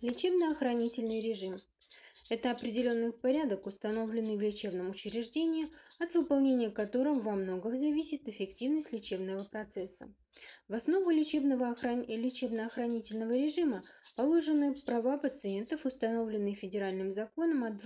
Лечебно-охранительный режим – это определенный порядок, установленный в лечебном учреждении, от выполнения которого во многом зависит эффективность лечебного процесса. В основу лечебно-охранительного режима положены права пациентов, установленные федеральным законом от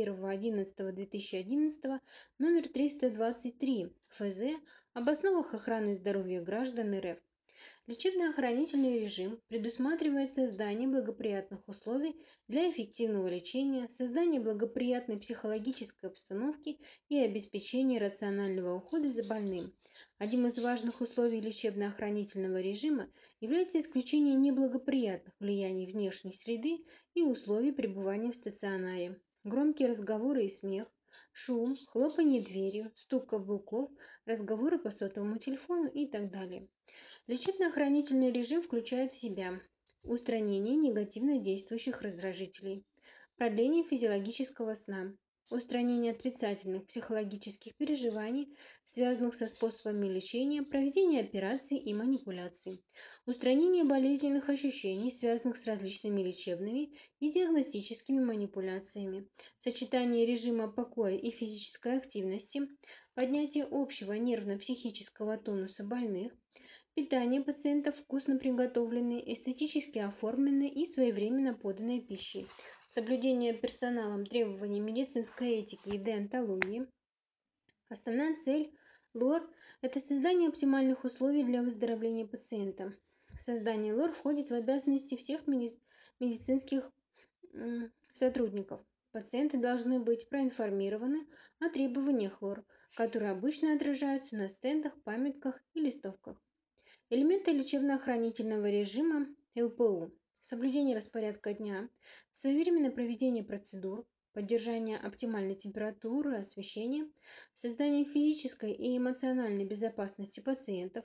21.11.2011 номер 323 ФЗ об основах охраны здоровья граждан РФ. Лечебно-охранительный режим предусматривает создание благоприятных условий для эффективного лечения, создание благоприятной психологической обстановки и обеспечение рационального ухода за больным. Одним из важных условий лечебно-охранительного режима является исключение неблагоприятных влияний внешней среды и условий пребывания в стационаре. Громкие разговоры и смех, шум, хлопанье дверью, стук каблуков, разговоры по сотовому телефону и так далее. Лечебно-охранительный режим включает в себя устранение негативно действующих раздражителей, продление физиологического сна, устранение отрицательных психологических переживаний, связанных со способами лечения, проведение операций и манипуляций, устранение болезненных ощущений, связанных с различными лечебными и диагностическими манипуляциями, сочетание режима покоя и физической активности, поднятие общего нервно-психического тонуса больных, питание пациентов вкусно приготовленной, эстетически оформленной и своевременно поданной пищей, соблюдение персоналом требований медицинской этики и деонтологии. Основная цель ЛОР – это создание оптимальных условий для выздоровления пациента. Создание ЛОР входит в обязанности всех медицинских сотрудников. Пациенты должны быть проинформированы о требованиях ЛОР, которые обычно отражаются на стендах, памятках и листовках. Элементы лечебно-охранительного режима ЛПУ – соблюдение распорядка дня, своевременное проведение процедур, поддержание оптимальной температуры, освещения, создание физической и эмоциональной безопасности пациентов,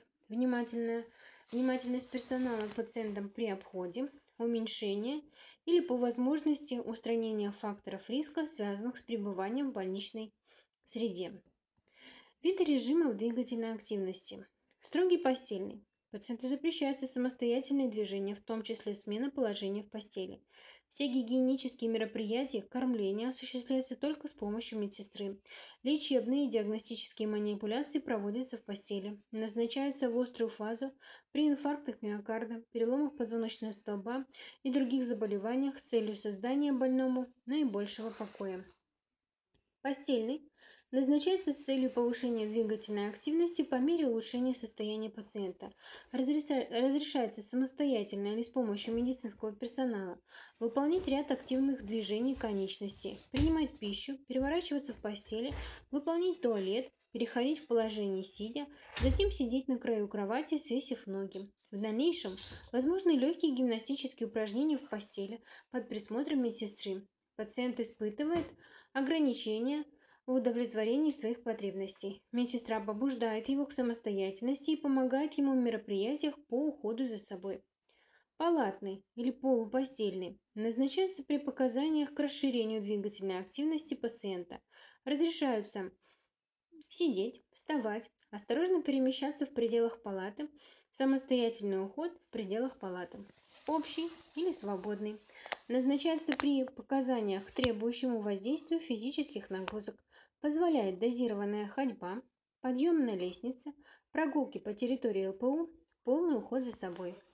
внимательность персонала к пациентам при обходе, уменьшение или по возможности устранение факторов риска, связанных с пребыванием в больничной среде. Виды режимов двигательной активности. Строгий постельный. Пациенту запрещается самостоятельное движение, в том числе смена положения в постели. Все гигиенические мероприятия, кормление осуществляются только с помощью медсестры. Лечебные и диагностические манипуляции проводятся в постели. Назначаются в острую фазу при инфарктах миокарда, переломах позвоночного столба и других заболеваниях с целью создания больному наибольшего покоя. Постельный назначается с целью повышения двигательной активности по мере улучшения состояния пациента. Разрешается самостоятельно или с помощью медицинского персонала выполнять ряд активных движений конечностей, принимать пищу, переворачиваться в постели, выполнять туалет, переходить в положение сидя, затем сидеть на краю кровати, свесив ноги. В дальнейшем возможны легкие гимнастические упражнения в постели под присмотром медсестры. Пациент испытывает ограничения в удовлетворении своих потребностей. Медсестра побуждает его к самостоятельности и помогает ему в мероприятиях по уходу за собой. Палатный или полупостельный назначается при показаниях к расширению двигательной активности пациента. Разрешаются сидеть, вставать, осторожно перемещаться в пределах палаты, самостоятельный уход в пределах палаты. Общий или свободный. Назначается при показаниях к требующему воздействию физических нагрузок. Позволяет дозированная ходьба, подъем на лестнице, прогулки по территории ЛПУ, полный уход за собой.